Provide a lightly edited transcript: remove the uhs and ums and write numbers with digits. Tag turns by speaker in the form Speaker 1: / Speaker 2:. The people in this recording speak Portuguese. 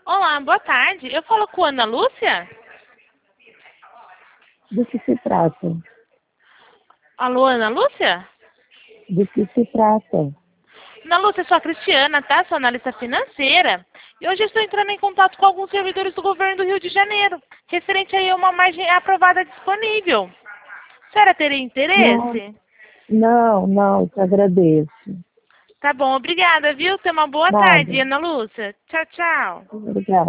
Speaker 1: Olá, boa tarde. Eu falo com a Ana Lúcia?
Speaker 2: Do que se trata?
Speaker 1: Alô, Ana Lúcia?
Speaker 2: Do que se trata?
Speaker 1: Ana Lúcia, eu sou a Cristiana, tá? Sou analista financeira. E hoje eu estou entrando em contato com alguns servidores do governo do Rio de Janeiro, referente aí a uma margem aprovada disponível. A senhora teria
Speaker 2: Não,
Speaker 1: interesse?
Speaker 2: não, te agradeço.
Speaker 1: Tá bom, obrigada, viu? Tenha uma boa
Speaker 2: Nada.
Speaker 1: tarde, Ana Lúcia. Tchau, tchau.
Speaker 2: Obrigada.